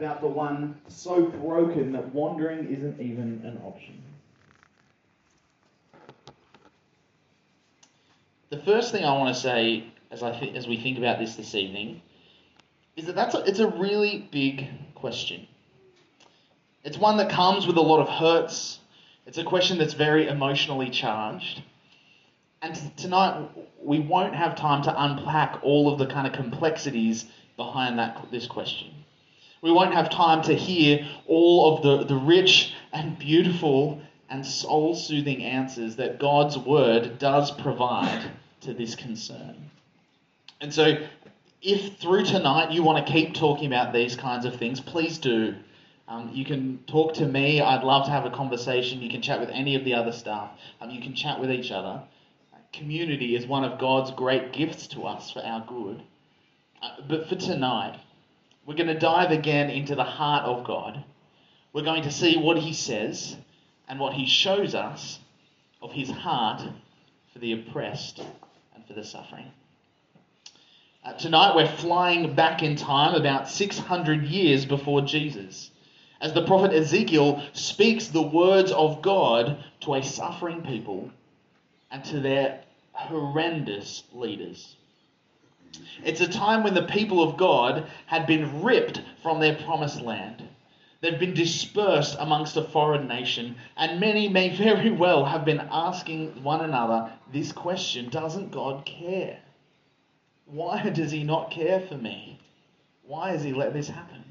about the one so broken that wandering isn't even an option. The first thing I want to say as we think about this evening is that it's a really big question. It's one that comes with a lot of hurts. It's a question that's very emotionally charged. And tonight we won't have time to unpack all of the kind of complexities behind this question. We won't have time to hear all of the rich and beautiful and soul-soothing answers that God's word does provide to this concern. And so if through tonight you want to keep talking about these kinds of things, please do. You can talk to me. I'd love to have a conversation. You can chat with any of the other staff. You can chat with each other. Community is one of God's great gifts to us for our good. But for tonight, we're going to dive again into the heart of God. We're going to see what he says and what he shows us of his heart for the oppressed and for the suffering. Tonight we're flying back in time about 600 years before Jesus, as the prophet Ezekiel speaks the words of God to a suffering people and to their horrendous leaders. It's a time when the people of God had been ripped from their promised land. They've been dispersed amongst a foreign nation, and many may very well have been asking one another this question: doesn't God care? Why does he not care for me? Why has he let this happen?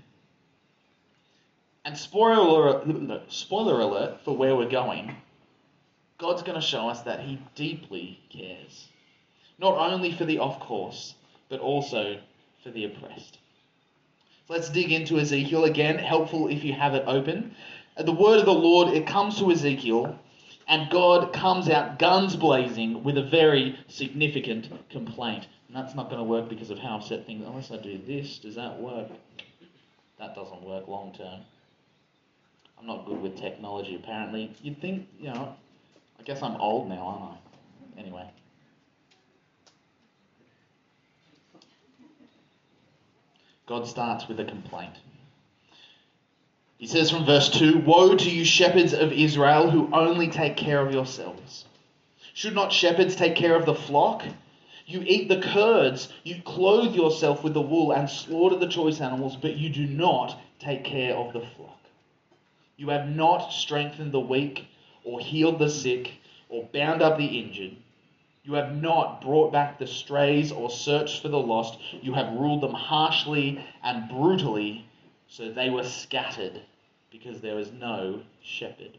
And spoiler alert for where we're going, God's going to show us that he deeply cares. Not only for the off course, but also for the oppressed. So let's dig into Ezekiel again. Helpful if you have it open. The word of the Lord, it comes to Ezekiel, and God comes out guns blazing with a very significant complaint. And that's not going to work because of how I've set things. Unless I do this, does that work? That doesn't work long term. I'm not good with technology, apparently. You'd think, I guess I'm old now, aren't I? Anyway. God starts with a complaint. He says from verse 2, "Woe to you shepherds of Israel who only take care of yourselves. Should not shepherds take care of the flock? You eat the curds, you clothe yourself with the wool and slaughter the choice animals, but you do not take care of the flock. You have not strengthened the weak or healed the sick or bound up the injured. You have not brought back the strays or searched for the lost. You have ruled them harshly and brutally, so they were scattered because there was no shepherd."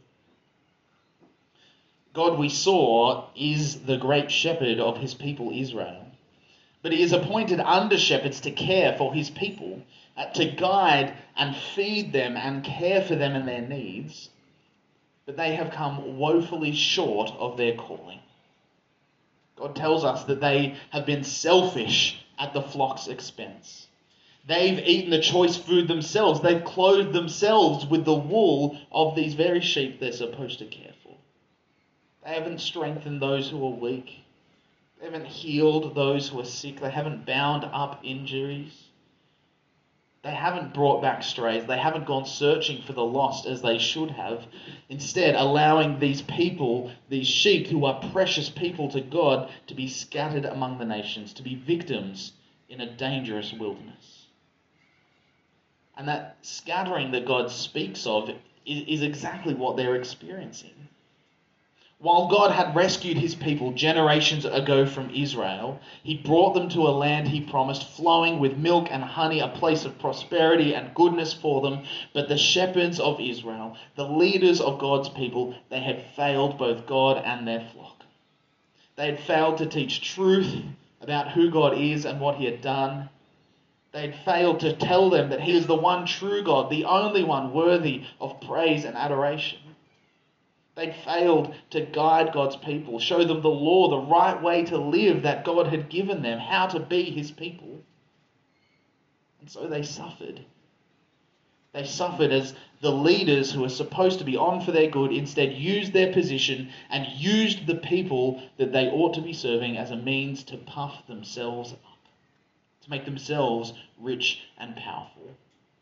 God, we saw, is the great shepherd of his people Israel. But he has appointed under-shepherds to care for his people, to guide and feed them and care for them and their needs. But they have come woefully short of their calling. God tells us that they have been selfish at the flock's expense. They've eaten the choice food themselves. They've clothed themselves with the wool of these very sheep they're supposed to care for. They haven't strengthened those who are weak. They haven't healed those who are sick. They haven't bound up injuries. They haven't brought back strays. They haven't gone searching for the lost as they should have. Instead, allowing these people, these sheep who are precious people to God, to be scattered among the nations, to be victims in a dangerous wilderness. And that scattering that God speaks of is exactly what they're experiencing. While God had rescued his people generations ago from Israel, he brought them to a land he promised, flowing with milk and honey, a place of prosperity and goodness for them. But the shepherds of Israel, the leaders of God's people, they had failed both God and their flock. They had failed to teach truth about who God is and what he had done. They had failed to tell them that he is the one true God, the only one worthy of praise and adoration. They'd failed to guide God's people, show them the law, the right way to live that God had given them, how to be his people. And so they suffered. They suffered as the leaders who were supposed to be on for their good instead used their position and used the people that they ought to be serving as a means to puff themselves up, to make themselves rich and powerful.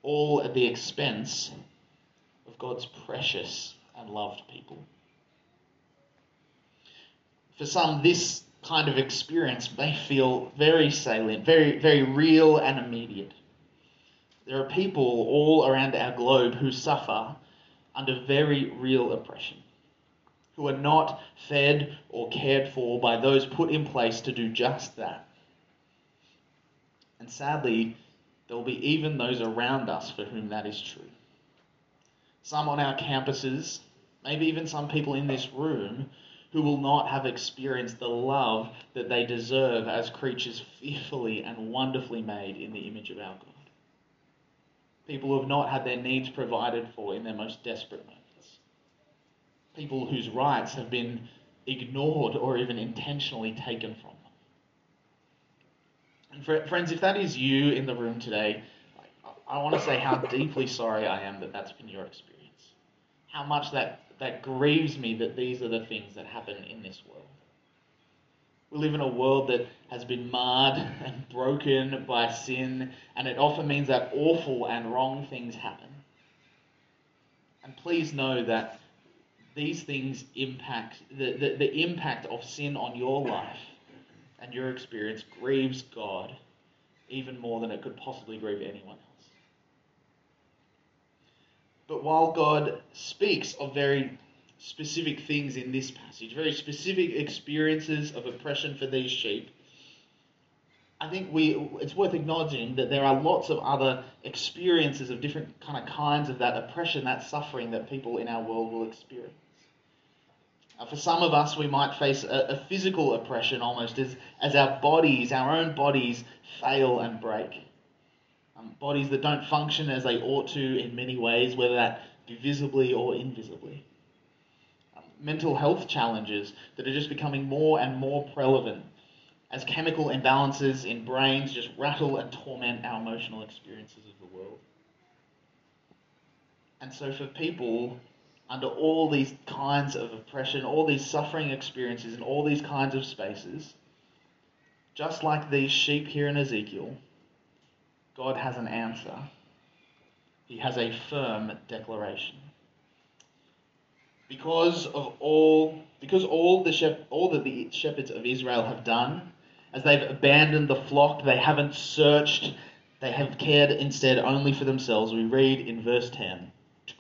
all at the expense of God's precious and loved people. For some, this kind of experience may feel very salient, very, very real and immediate. There are people all around our globe who suffer under very real oppression, who are not fed or cared for by those put in place to do just that. And sadly, there will be even those around us for whom that is true. Some on our campuses, maybe even some people in this room, who will not have experienced the love that they deserve as creatures fearfully and wonderfully made in the image of our God. People who have not had their needs provided for in their most desperate moments. People whose rights have been ignored or even intentionally taken from them. And friends, if that is you in the room today, I want to say how deeply sorry I am that that's been your experience. How much that grieves me that these are the things that happen in this world. We live in a world that has been marred and broken by sin, and it often means that awful and wrong things happen. And please know that these things impact, the impact of sin on your life and your experience grieves God even more than it could possibly grieve anyone else. But while God speaks of very specific things in this passage, very specific experiences of oppression for these sheep, I think it's worth acknowledging that there are lots of other experiences of different kinds of that oppression, that suffering that people in our world will experience. For some of us, we might face a physical oppression almost as our own bodies fail and break. Bodies that don't function as they ought to in many ways, whether that be visibly or invisibly. Mental health challenges that are just becoming more and more prevalent as chemical imbalances in brains just rattle and torment our emotional experiences of the world. And so for people under all these kinds of oppression, all these suffering experiences in all these kinds of spaces, just like these sheep here in Ezekiel, God has an answer. He has a firm declaration. Because all that the shepherds of Israel have done, as they've abandoned the flock, they haven't searched, they have cared instead only for themselves. We read in verse 10.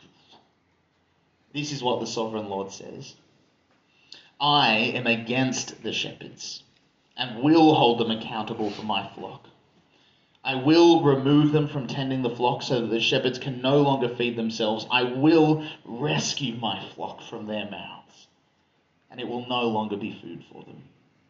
This is what the sovereign Lord says. I am against the shepherds and will hold them accountable for my flock. I will remove them from tending the flock so that the shepherds can no longer feed themselves. I will rescue my flock from their mouths, and it will no longer be food for them.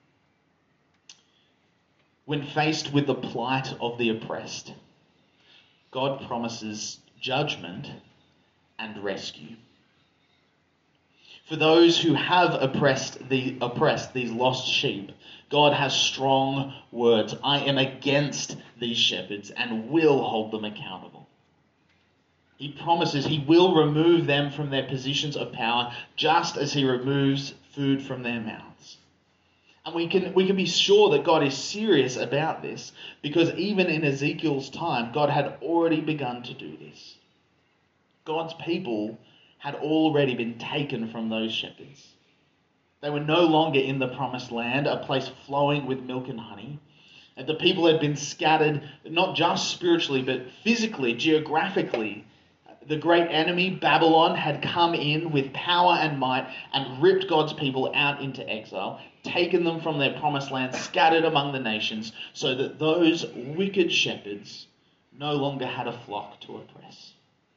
When faced with the plight of the oppressed, God promises judgment and rescue. For those who have oppressed these lost sheep, God has strong words. I am against these shepherds and will hold them accountable. He promises he will remove them from their positions of power just as he removes food from their mouths. And we can be sure that God is serious about this because even in Ezekiel's time, God had already begun to do this. God's people had already been taken from those shepherds. They were no longer in the promised land, a place flowing with milk and honey. And the people had been scattered, not just spiritually, but physically, geographically. The great enemy, Babylon, had come in with power and might and ripped God's people out into exile, taken them from their promised land, scattered among the nations, so that those wicked shepherds no longer had a flock to oppress.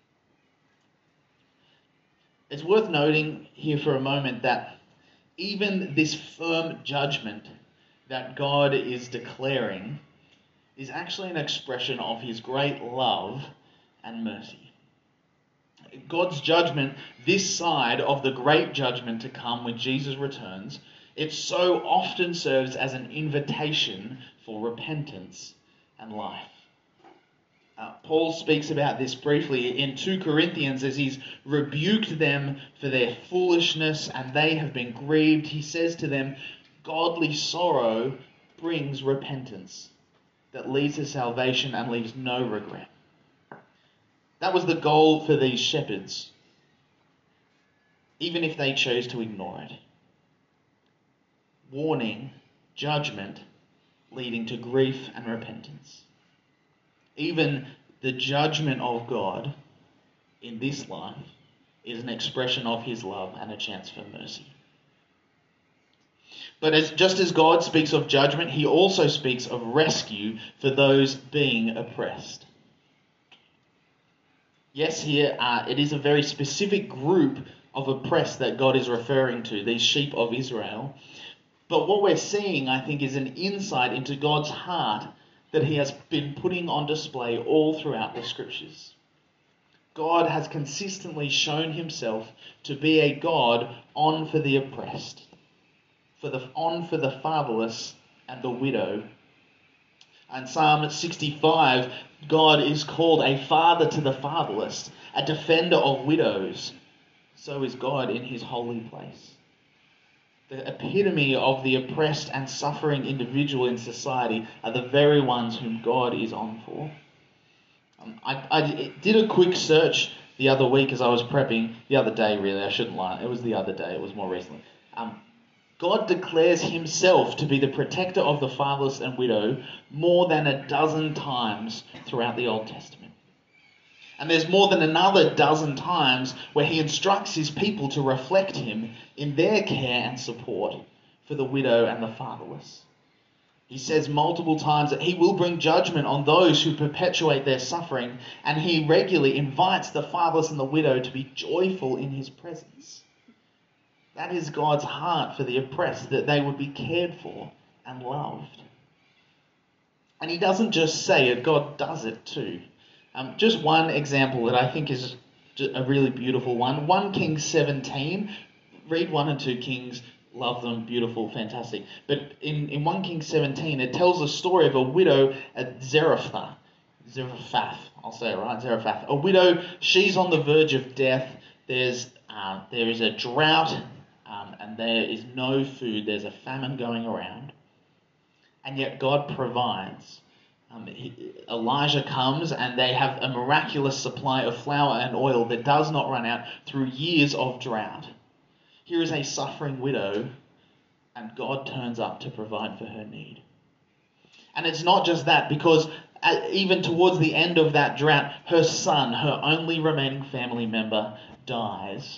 It's worth noting here for a moment that even this firm judgment that God is declaring is actually an expression of his great love and mercy. God's judgment, this side of the great judgment to come when Jesus returns, it so often serves as an invitation for repentance and life. Paul speaks about this briefly in 2 Corinthians as he's rebuked them for their foolishness and they have been grieved. He says to them, godly sorrow brings repentance that leads to salvation and leaves no regret. That was the goal for these shepherds, even if they chose to ignore it. Warning, judgment, leading to grief and repentance. Even the judgment of God in this life is an expression of his love and a chance for mercy. But just as God speaks of judgment, he also speaks of rescue for those being oppressed. Yes, here it is a very specific group of oppressed that God is referring to, these sheep of Israel. But what we're seeing, I think, is an insight into God's heart that he has been putting on display all throughout the scriptures. God has consistently shown himself to be a God on for the oppressed, on for the fatherless and the widow. In Psalm 65, God is called a father to the fatherless, a defender of widows. So is God in his holy place. The epitome of the oppressed and suffering individual in society are the very ones whom God is on for. I did a quick search the other week as I was prepping. The other day, really, I shouldn't lie. It was the other day. It was more recently. God declares himself to be the protector of the fatherless and widow more than a dozen times throughout the Old Testament. And there's more than another dozen times where he instructs his people to reflect him in their care and support for the widow and the fatherless. He says multiple times that he will bring judgment on those who perpetuate their suffering, and he regularly invites the fatherless and the widow to be joyful in his presence. That is God's heart for the oppressed, that they would be cared for and loved. And he doesn't just say it, God does it too. Just one example that I think is a really beautiful one. 1 Kings 17. Read 1 and 2 Kings. Love them. Beautiful. Fantastic. But in 1 Kings 17, it tells the story of a widow at Zarephath. I'll say it right. Zarephath. A widow, she's on the verge of death. There is a drought and there is no food. There's a famine going around. And yet God provides. Elijah comes and they have a miraculous supply of flour and oil that does not run out through years of drought. Here is a suffering widow and God turns up to provide for her need. And it's not just that, because even towards the end of that drought, her son, her only remaining family member, dies.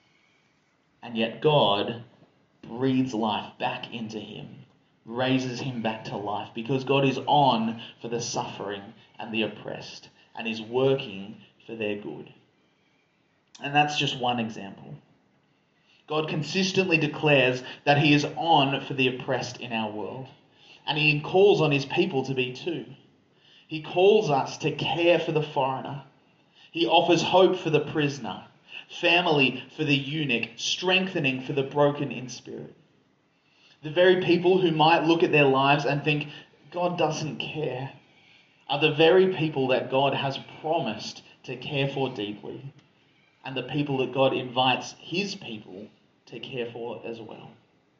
And yet God breathes life back into him, raises him back to life, because God is on for the suffering and the oppressed and is working for their good. And that's just one example. God consistently declares that he is on for the oppressed in our world, and he calls on his people to be too. He calls us to care for the foreigner. He offers hope for the prisoner, family for the eunuch, strengthening for the broken in spirit. The very people who might look at their lives and think, God doesn't care, are the very people that God has promised to care for deeply, and the people that God invites his people to care for as well.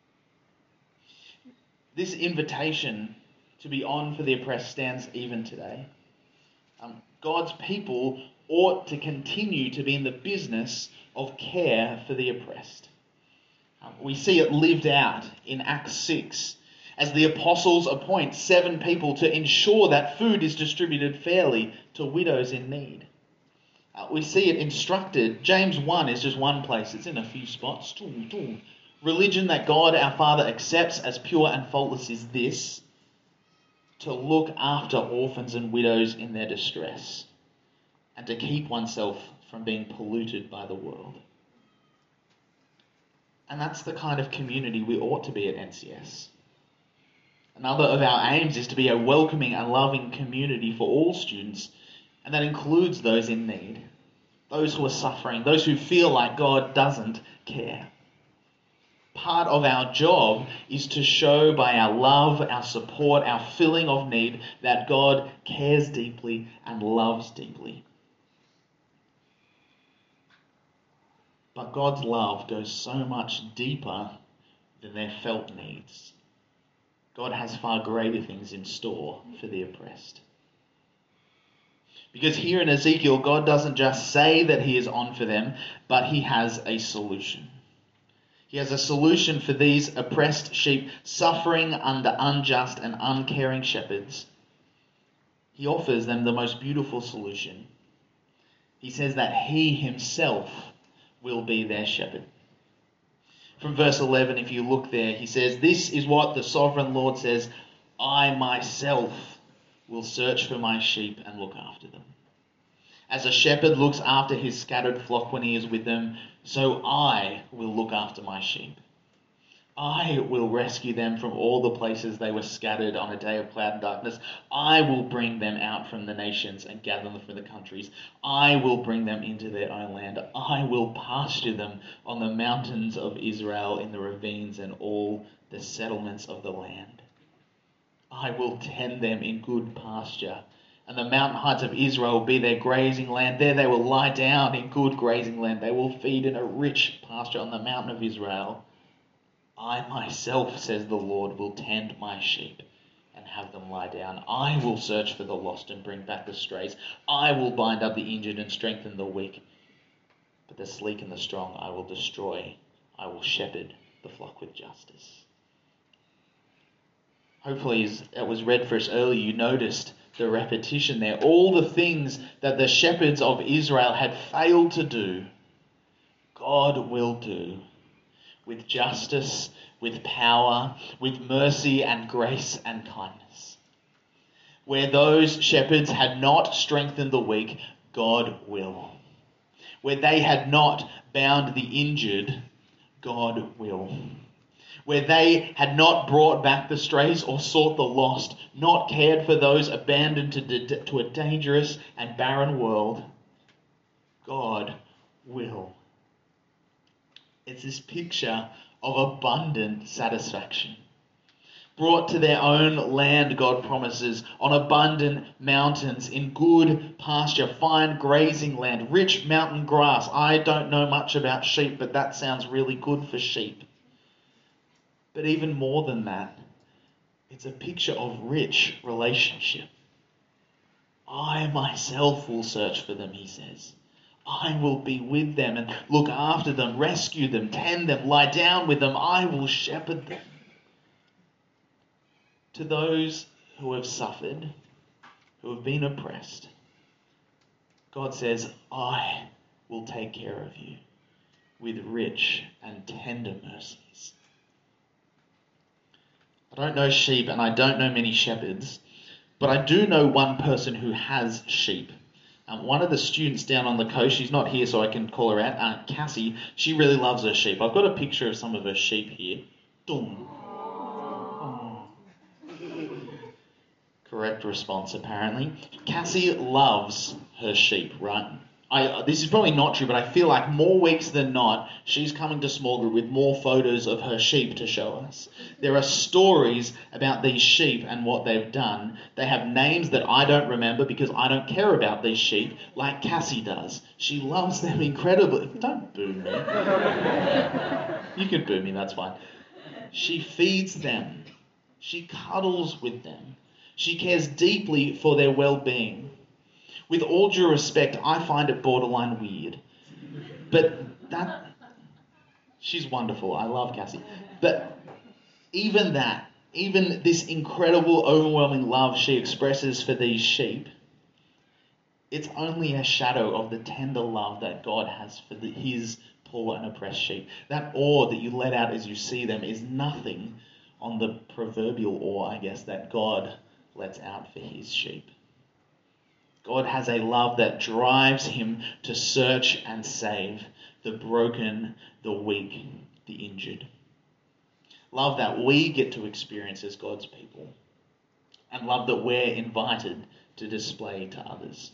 This invitation to be on for the oppressed stands even today. God's people ought to continue to be in the business of care for the oppressed. We see it lived out in Acts 6 as the apostles appoint 7 people to ensure that food is distributed fairly to widows in need. We see it instructed. James 1 is just one place. It's in a few spots. Religion that God our Father accepts as pure and faultless is this: to look after orphans and widows in their distress, and to keep oneself from being polluted by the world. And that's the kind of community we ought to be at NCS. Another of our aims is to be a welcoming and loving community for all students, and that includes those in need, those who are suffering, those who feel like God doesn't care. Part of our job is to show by our love, our support, our filling of need that God cares deeply and loves deeply. But God's love goes so much deeper than their felt needs. God has far greater things in store for the oppressed. Because here in Ezekiel, God doesn't just say that he is on for them, but he has a solution. He has a solution for these oppressed sheep suffering under unjust and uncaring shepherds. He offers them the most beautiful solution. He says that he himself will be their shepherd. From verse 11, if you look there, he says, "This is what the sovereign Lord says, I myself will search for my sheep and look after them. As a shepherd looks after his scattered flock when he is with them, so I will look after my sheep. I will rescue them from all the places they were scattered on a day of cloud and darkness. I will bring them out from the nations and gather them from the countries. I will bring them into their own land. I will pasture them on the mountains of Israel, in the ravines and all the settlements of the land. I will tend them in good pasture, and the mountain heights of Israel will be their grazing land. There they will lie down in good grazing land. They will feed in a rich pasture on the mountain of Israel. I myself, says the Lord, will tend my sheep and have them lie down. I will search for the lost and bring back the strays. I will bind up the injured and strengthen the weak. But the sleek and the strong I will destroy. I will shepherd the flock with justice." Hopefully, as it was read for us earlier, you noticed the repetition there. All the things that the shepherds of Israel had failed to do, God will do. With justice, with power, with mercy and grace and kindness. Where those shepherds had not strengthened the weak, God will. Where they had not bound the injured, God will. Where they had not brought back the strays or sought the lost, not cared for those abandoned to a dangerous and barren world, God will. It's this picture of abundant satisfaction. Brought to their own land, God promises, on abundant mountains, in good pasture, fine grazing land, rich mountain grass. I don't know much about sheep, but that sounds really good for sheep. But even more than that, it's a picture of rich relationship. I myself will search for them, he says. I will be with them and look after them, rescue them, tend them, lie down with them. I will shepherd them. To those who have suffered, who have been oppressed, God says, I will take care of you with rich and tender mercies. I don't know sheep and I don't know many shepherds, but I do know one person who has sheep. One of the students down on the coast, she's not here so I can call her out, Cassie, she really loves her sheep. I've got a picture of some of her sheep here. Dum. Oh. Correct response, apparently. Cassie loves her sheep, right? This is probably not true, but I feel like more weeks than not, she's coming to small group with more photos of her sheep to show us. There are stories about these sheep and what they've done. They have names that I don't remember because I don't care about these sheep like Cassie does. She loves them incredibly. Don't boo me. You can boo me, that's fine. She feeds them. She cuddles with them. She cares deeply for their well-being. With all due respect, I find it borderline weird. But she's wonderful. I love Cassie. But even this incredible, overwhelming love she expresses for these sheep, it's only a shadow of the tender love that God has for his poor and oppressed sheep. That awe that you let out as you see them is nothing on the proverbial awe, I guess, that God lets out for his sheep. God has a love that drives him to search and save the broken, the weak, the injured. Love that we get to experience as God's people. And love that we're invited to display to others.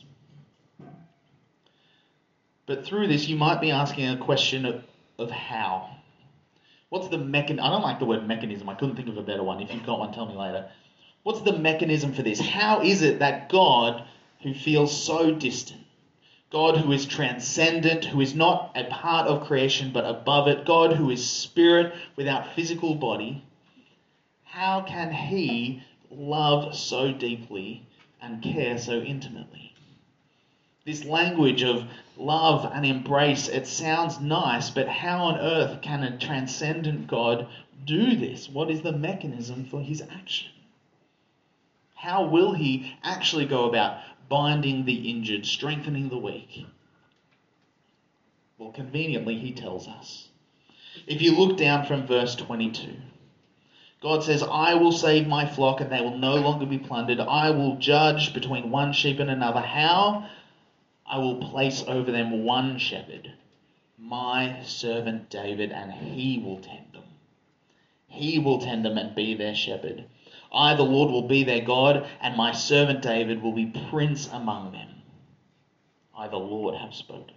But through this, you might be asking a question of how. What's the mechanism? I don't like the word mechanism. I couldn't think of a better one. If you've got one, tell me later. What's the mechanism for this? How is it that God, who feels so distant, God who is transcendent, who is not a part of creation but above it, God who is spirit without physical body, how can he love so deeply and care so intimately? This language of love and embrace, it sounds nice, but how on earth can a transcendent God do this? What is the mechanism for his action? How will he actually go about binding the injured, strengthening the weak? Well, conveniently, he tells us. If you look down from verse 22, God says, I will save my flock and they will no longer be plundered. I will judge between one sheep and another. How? I will place over them one shepherd, my servant David, and he will tend them. He will tend them and be their shepherd. I, the Lord, will be their God, and my servant David will be prince among them. I, the Lord, have spoken.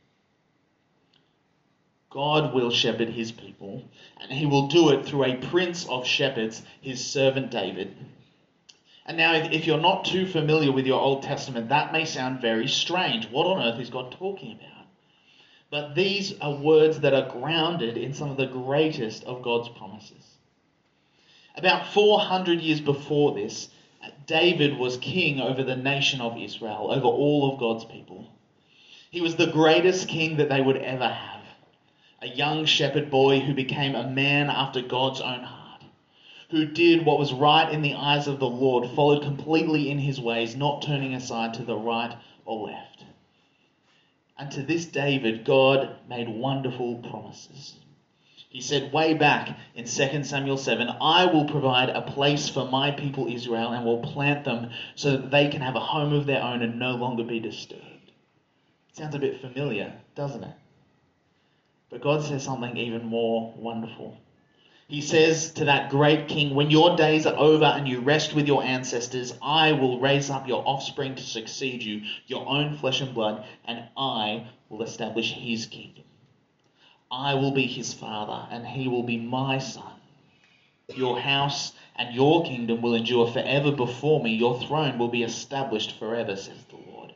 God will shepherd his people, and he will do it through a prince of shepherds, his servant David. And now, if you're not too familiar with your Old Testament, that may sound very strange. What on earth is God talking about? But these are words that are grounded in some of the greatest of God's promises. About 400 years before this, David was king over the nation of Israel, over all of God's people. He was the greatest king that they would ever have. A young shepherd boy who became a man after God's own heart, who did what was right in the eyes of the Lord, followed completely in his ways, not turning aside to the right or left. And to this David, God made wonderful promises. He said way back in 2 Samuel 7, I will provide a place for my people Israel and will plant them so that they can have a home of their own and no longer be disturbed. Sounds a bit familiar, doesn't it? But God says something even more wonderful. He says to that great king, when your days are over and you rest with your ancestors, I will raise up your offspring to succeed you, your own flesh and blood, and I will establish his kingdom. I will be his father, and he will be my son. Your house and your kingdom will endure forever before me. Your throne will be established forever, says the Lord.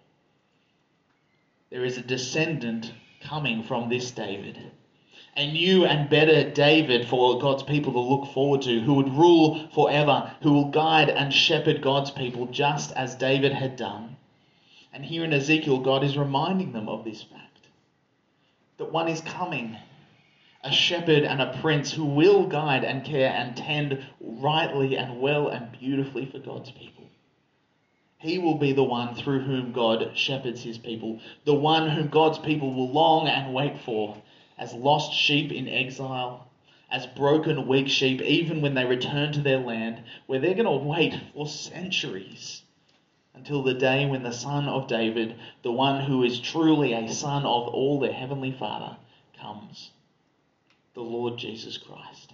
There is a descendant coming from this David. A new and better David for God's people to look forward to, who would rule forever, who will guide and shepherd God's people just as David had done. And here in Ezekiel, God is reminding them of this fact. That one is coming, a shepherd and a prince who will guide and care and tend rightly and well and beautifully for God's people. He will be the one through whom God shepherds his people, the one whom God's people will long and wait for, as lost sheep in exile, as broken, weak sheep, even when they return to their land, where they're going to wait for centuries until the day when the Son of David, the one who is truly a son of all their heavenly Father, comes, the Lord Jesus Christ.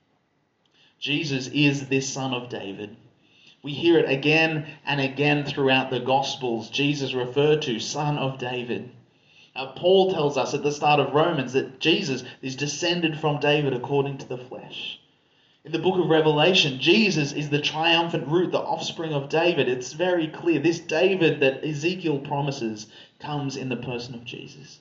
Jesus is this Son of David. We hear it again and again throughout the Gospels. Jesus referred to Son of David. Paul tells us at the start of Romans that Jesus is descended from David according to the flesh. In the book of Revelation, Jesus is the triumphant root, the offspring of David. It's very clear. This David that Ezekiel promises comes in the person of Jesus.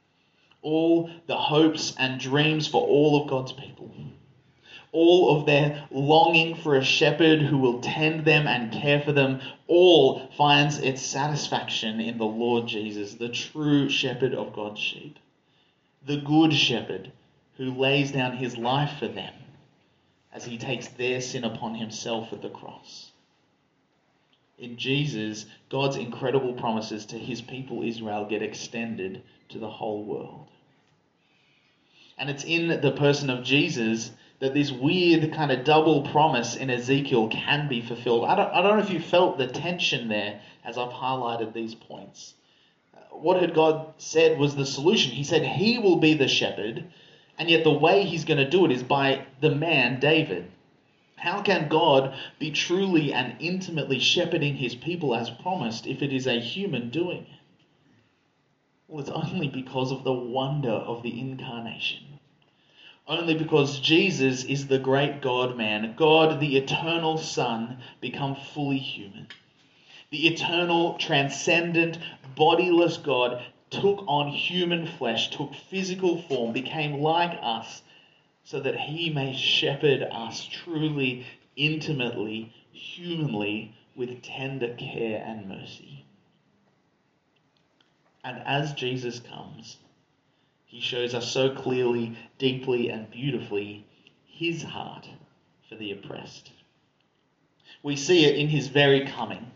All the hopes and dreams for all of God's people. All of their longing for a shepherd who will tend them and care for them, all finds its satisfaction in the Lord Jesus, the true shepherd of God's sheep. The good shepherd who lays down his life for them as he takes their sin upon himself at the cross. In Jesus, God's incredible promises to his people Israel get extended to the whole world. And it's in the person of Jesus that this weird kind of double promise in Ezekiel can be fulfilled. I don't know if you felt the tension there as I've highlighted these points. What had God said was the solution. He said he will be the shepherd, and yet the way he's going to do it is by the man David. How can God be truly and intimately shepherding his people as promised if it is a human doing it? Well, it's only because of the wonder of the incarnation. Only because Jesus is the great God-man, God, the eternal Son, become fully human. The eternal, transcendent, bodiless God took on human flesh, took physical form, became like us, so that he may shepherd us truly, intimately, humanly, with tender care and mercy. And as Jesus comes, he shows us so clearly, deeply, and beautifully his heart for the oppressed. We see it in his very coming,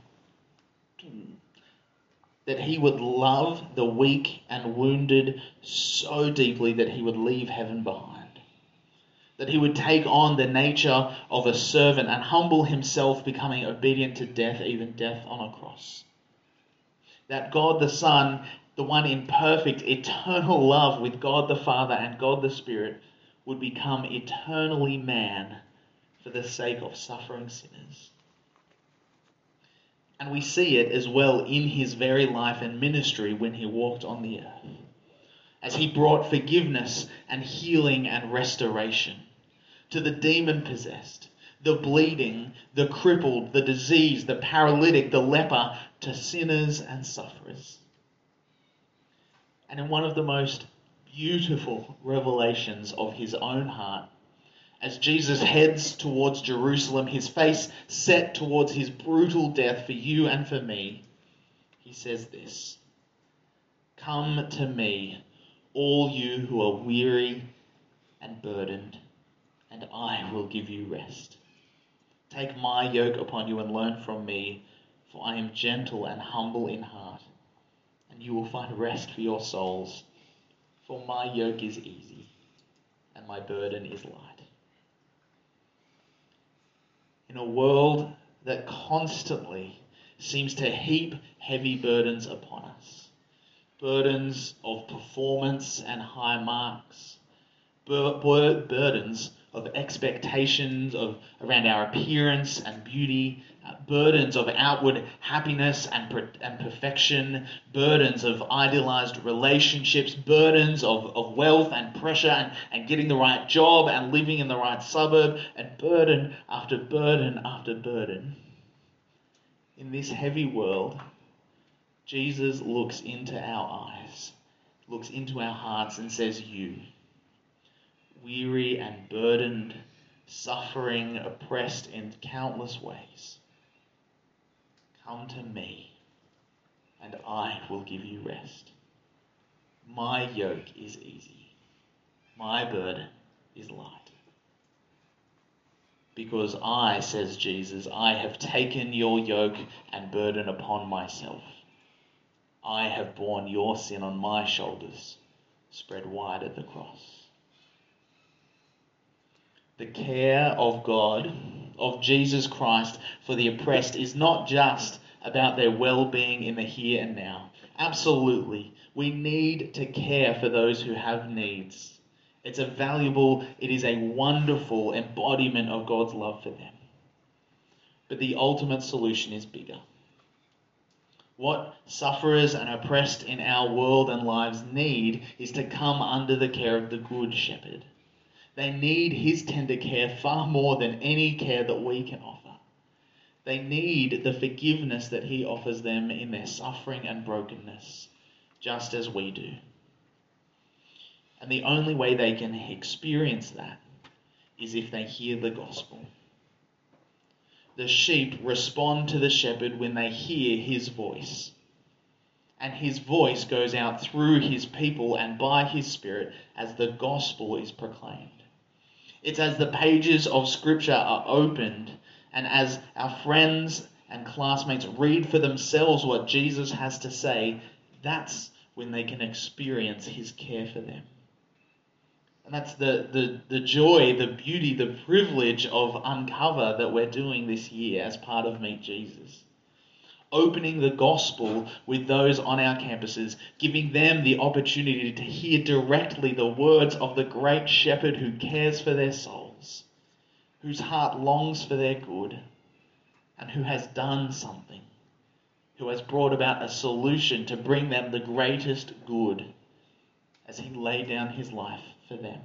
that he would love the weak and wounded so deeply that he would leave heaven behind, that he would take on the nature of a servant and humble himself, becoming obedient to death, even death on a cross. That God the Son, the one in perfect eternal love with God the Father and God the Spirit, would become eternally man for the sake of suffering sinners. And we see it as well in his very life and ministry when he walked on the earth, as he brought forgiveness and healing and restoration to the demon-possessed, the bleeding, the crippled, the diseased, the paralytic, the leper, to sinners and sufferers. And in one of the most beautiful revelations of his own heart, as Jesus heads towards Jerusalem, his face set towards his brutal death for you and for me, he says this: "Come to me, all you who are weary and burdened, and I will give you rest. Take my yoke upon you and learn from me, for I am gentle and humble in heart, and you will find rest for your souls. For my yoke is easy, and my burden is light." In a world that constantly seems to heap heavy burdens upon us, burdens of performance and high marks, burdens of expectations around our appearance and beauty, burdens of outward happiness and perfection, burdens of idealized relationships, burdens of wealth and pressure and getting the right job and living in the right suburb, and burden after burden after burden. In this heavy world, Jesus looks into our eyes, looks into our hearts and says, "You, weary and burdened, suffering, oppressed in countless ways, come to me, and I will give you rest. My yoke is easy. My burden is light. Because I," says Jesus, "I have taken your yoke and burden upon myself. I have borne your sin on my shoulders, spread wide at the cross." The care of God, of Jesus Christ for the oppressed, is not just about their well-being in the here and now. Absolutely, we need to care for those who have needs. It is a wonderful embodiment of God's love for them. But the ultimate solution is bigger. What sufferers and oppressed in our world and lives need is to come under the care of the Good Shepherd. They need his tender care far more than any care that we can offer. They need the forgiveness that he offers them in their suffering and brokenness, just as we do. And the only way they can experience that is if they hear the gospel. The sheep respond to the shepherd when they hear his voice. And his voice goes out through his people and by his Spirit as the gospel is proclaimed. It's as the pages of Scripture are opened and as our friends and classmates read for themselves what Jesus has to say, that's when they can experience his care for them. And that's the joy, the beauty, the privilege of Uncover that we're doing this year as part of Meet Jesus. Opening the gospel with those on our campuses, giving them the opportunity to hear directly the words of the great shepherd who cares for their souls, whose heart longs for their good, and who has done something, who has brought about a solution to bring them the greatest good as he laid down his life for them.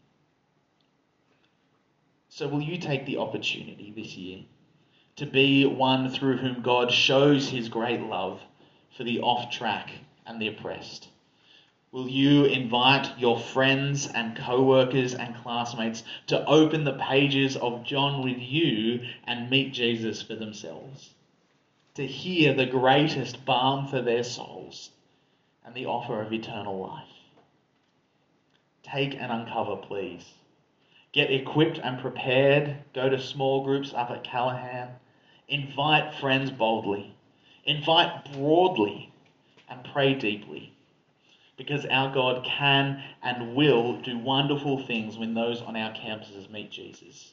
So will you take the opportunity this year to be one through whom God shows his great love for the off-track and the oppressed? Will you invite your friends and co-workers and classmates to open the pages of John with you and meet Jesus for themselves? To hear the greatest balm for their souls and the offer of eternal life. Take and uncover, please. Get equipped and prepared. Go to small groups up at Callahan. Invite friends boldly. Invite broadly, and pray deeply. Because our God can and will do wonderful things when those on our campuses meet Jesus.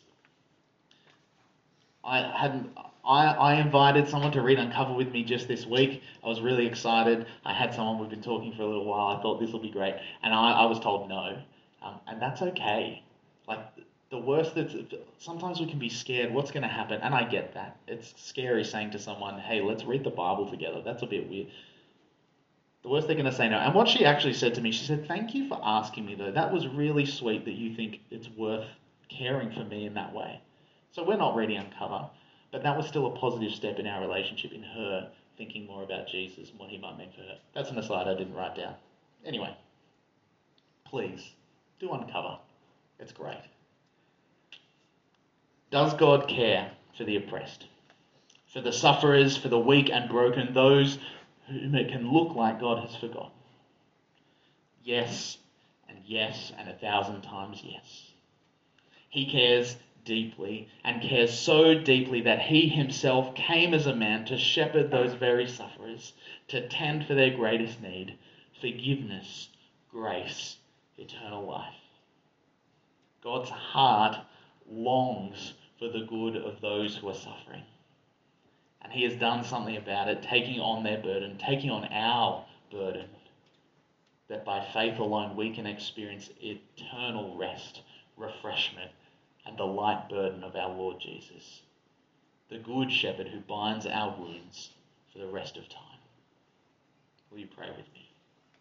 I invited someone to read Uncover with me just this week. I was really excited. I had someone we've been talking for a little while. I thought this will be great. And I was told no. And that's okay. Like, the worst sometimes we can be scared. What's going to happen? And I get that. It's scary saying to someone, hey, let's read the Bible together. That's a bit weird. The worst they're going to say no. And what she actually said to me, she said, thank you for asking me, though. That was really sweet that you think it's worth caring for me in that way. So we're not ready Uncover, but that was still a positive step in our relationship, in her thinking more about Jesus and what he might mean for her. That's an aside I didn't write down. Anyway, please, do Uncover. It's great. Does God care for the oppressed? For the sufferers, for the weak and broken, those whom it can look like God has forgotten? Yes, and 1,000 times yes. He cares deeply, and cares so deeply that he himself came as a man to shepherd those very sufferers, to tend for their greatest need, forgiveness, grace, eternal life. God's heart longs for the good of those who are suffering. And he has done something about it, taking on their burden, taking on our burden, that by faith alone we can experience eternal rest, refreshment, and the light burden of our Lord Jesus, the good shepherd who binds our wounds for the rest of time. Will you pray with me?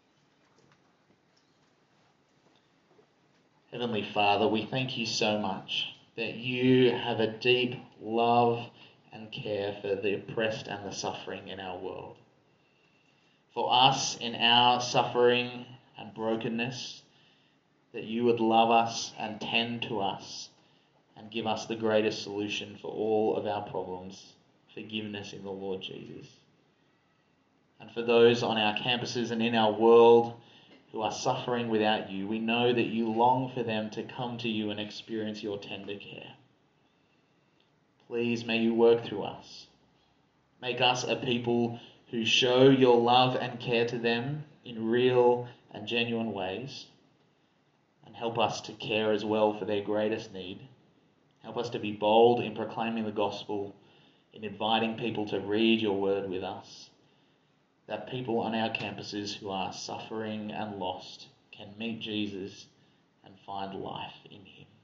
Heavenly Father, we thank you so much that you have a deep love and care for the oppressed and the suffering in our world. For us in our suffering and brokenness, that you would love us and tend to us and give us the greatest solution for all of our problems, forgiveness in the Lord Jesus. And for those on our campuses and in our world who are suffering without you, we know that you long for them to come to you and experience your tender care. Please may you work through us. Make us a people who show your love and care to them in real and genuine ways, and help us to care as well for their greatest need. Help us to be bold in proclaiming the gospel, in inviting people to read your word with us, that people on our campuses who are suffering and lost can meet Jesus and find life in him.